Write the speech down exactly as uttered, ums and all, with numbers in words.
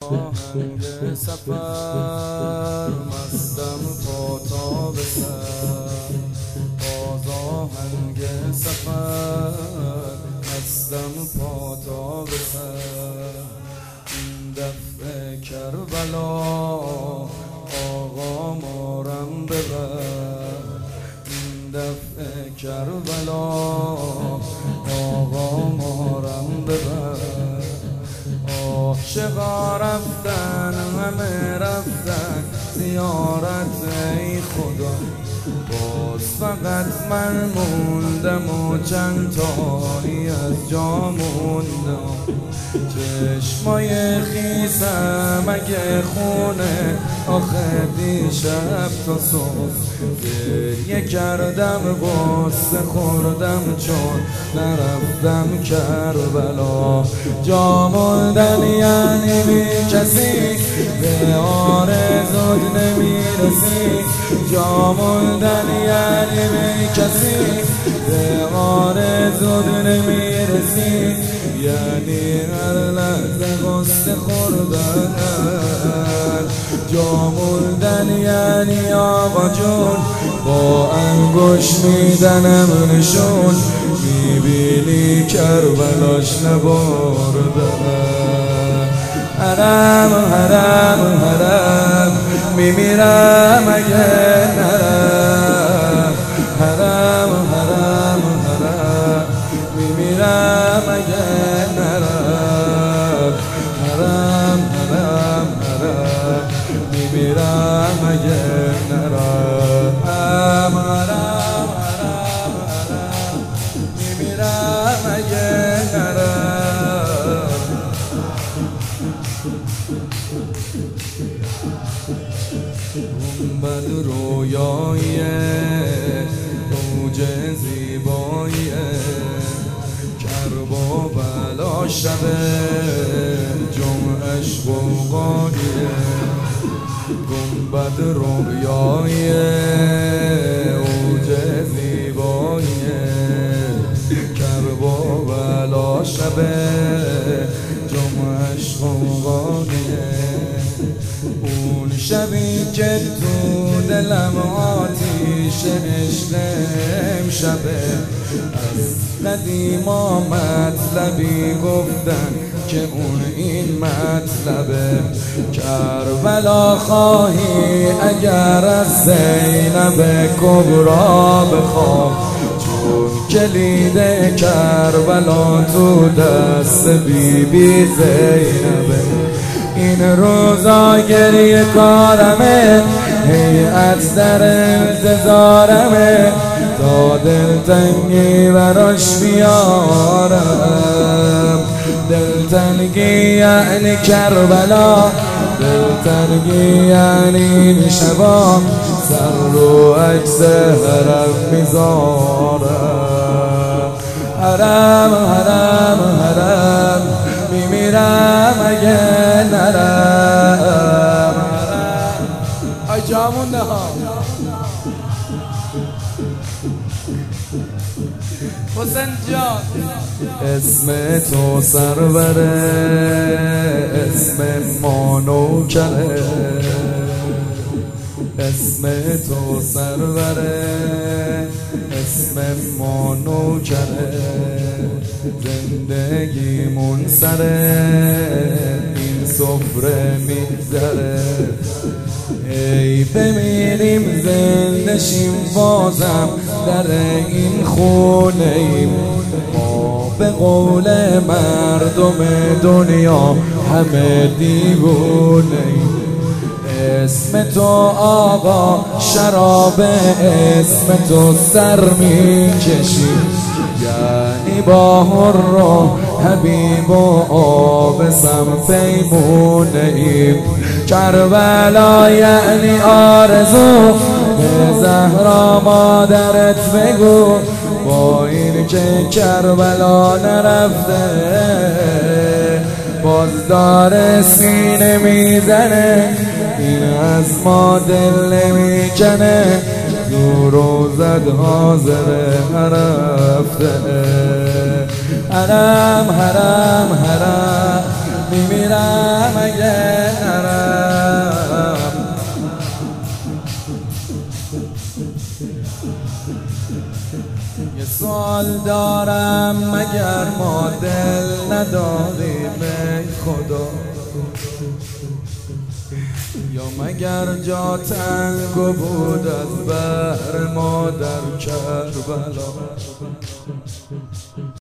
آهنگ سفر مستم پا تا به سر، باز آهنگ سفر مستم پا تا به سر. این دفعه کربلا آقا مارم ببر، این دفعه کربلا آقا مارم ببر. عاشقا رفتن همه رفتن زیارت ای خدا، باز فقط من موندم و چند تایی از جا موندم. چشمای خیسم اگه خونه آخه دیشب تا صبح گریه کردم، غصه خوردم چون نرفتم کربلا. جا موندن یعنی بی کسی به آرزوت نمیرسی، جا موندن یعنی بی کسی به آرزوت نمیرسی، یعنی هر لحظه غصه خوردن. جا موندن یعنی آقا جون با انگوش میدنم نشون، میبینی کربلاش نبردن. حرم حرم حرم میمیرم اگه نرم، حرم حرم حرم میمیرم اگه نرم، حرم حرم حرم میمیرم اگه نرم، حرم حرم حرم میمیرم اگه نرم. گنبد رویایی اوج زیبایی، کرب و بلا شب جمعش غوغاییه. گنبد رویایی اوج زیبایی، کرب و بلا شب جمعش غوغاییه. اون شبی که تو دلم آتیش عشق امشبه، از قدیما مطلبی گفتن که اون این مطلبه. کربلا خواهی اگر از زینب کبرا بخواه، چون کلید کربلا تو دست بی بی زینبه. این روزا گریه کارمه، هیئت در انتظارمه، تا دلتنگی براش بیارم. دلتنگی یعنی کربلا، دلتنگی یعنی این شبا سر رو عکس حرم میذارم. حرم حرم حرم میمیرم اگه نرم. ای جامون ها حسین جان، اسم تو سروره، اسم ما نوکره، اسم تو سروره، اسم ما نوکره. زندگیمون سره این سفره میگذره، ای بمیریم زنده شیم بازم در این خونه ایم. ما به قول مردم دنیا همه دیوونه ایم. اسم تو آقا شراب، اسم تو سر میکشیم، یعنی با هر و حبیب و آبسم پیمونه ایم. کربلا یعنی آرزو، به زهرا مادرت بگو، با این که کربلا نرفته باز داره سینه میزنه. این از ما دل نمیکنه، تو روزت حاضر رفته. حرم حرم حرم میمیرم اگه یه سوال دارم مگر ما دل نداریم ای خدا، یا مگر جا تنگ بود از بر ما در کربلا.